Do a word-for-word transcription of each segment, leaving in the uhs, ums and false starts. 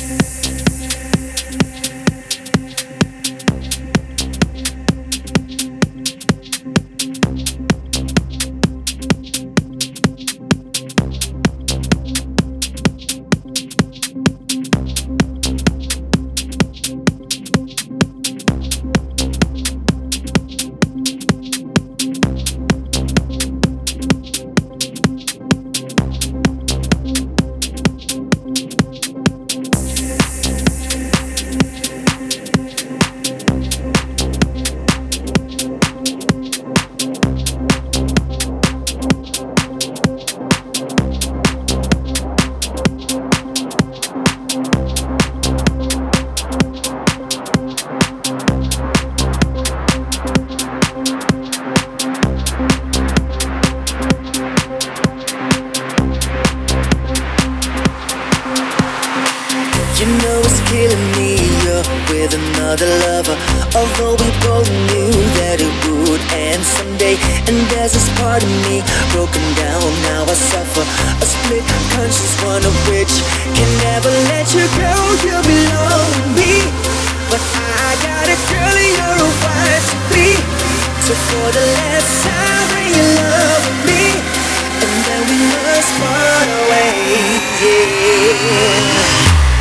You know it's killing me, you're with another lover. Although we both knew that it would end someday. And there's this part of me broken down, now I suffer a split conscience, one of which can never let you go. You belong with me, but I got a girl and you're a wife to be. So for the last time, bring your love with me, and then we must part away, yeah.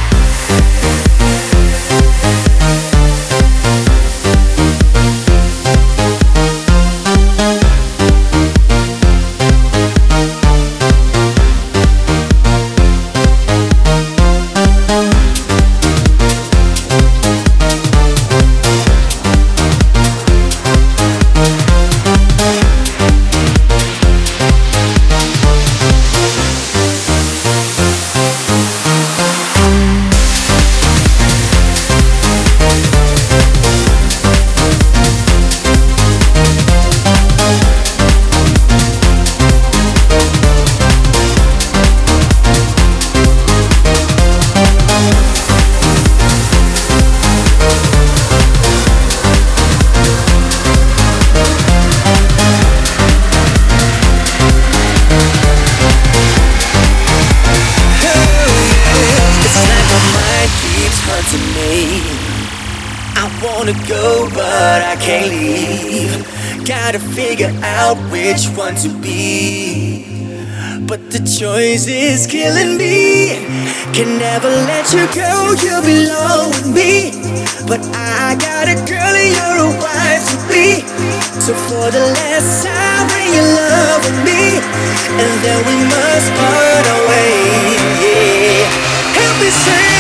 I wanna go, but I can't leave. Gotta figure out which one to be, but the choice is killing me. Can never let you go, you belong with me, but I got a girl and you're a wife to be. So for the last time, bring your love with me, and then we must part away, yeah. Help me say